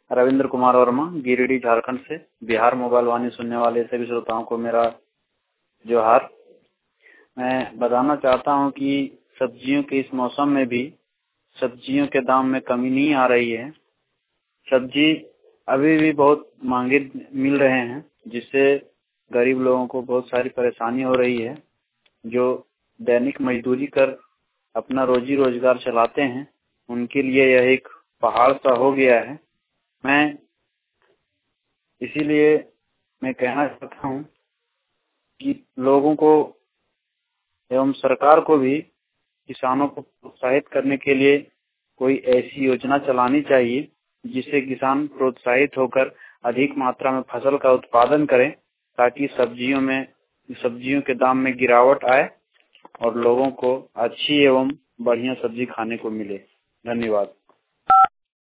रविंद्र कुमार वर्मा, गिरिडीह, झारखंड से। बिहार मोबाइल वाणी सुनने वाले सभी श्रोताओं को मेरा जोहार। मैं बताना चाहता हूं कि सब्जियों के इस मौसम में भी सब्जियों के दाम में कमी नहीं आ रही है। सब्जी अभी भी बहुत महंगे मिल रहे हैं, जिससे गरीब लोगों को बहुत सारी परेशानी हो रही है। जो दैनिक मजदूरी कर अपना रोजी रोजगार चलाते हैं, उनके लिए यह एक पहाड़ सा हो गया है। इसीलिए मैं कहना चाहता हूं कि लोगों को एवं सरकार को भी किसानों को प्रोत्साहित करने के लिए कोई ऐसी योजना चलानी चाहिए जिससे किसान प्रोत्साहित होकर अधिक मात्रा में फसल का उत्पादन करें, ताकि सब्जियों के दाम में गिरावट आए और लोगों को अच्छी एवं बढ़िया सब्जी खाने को मिले। धन्यवाद।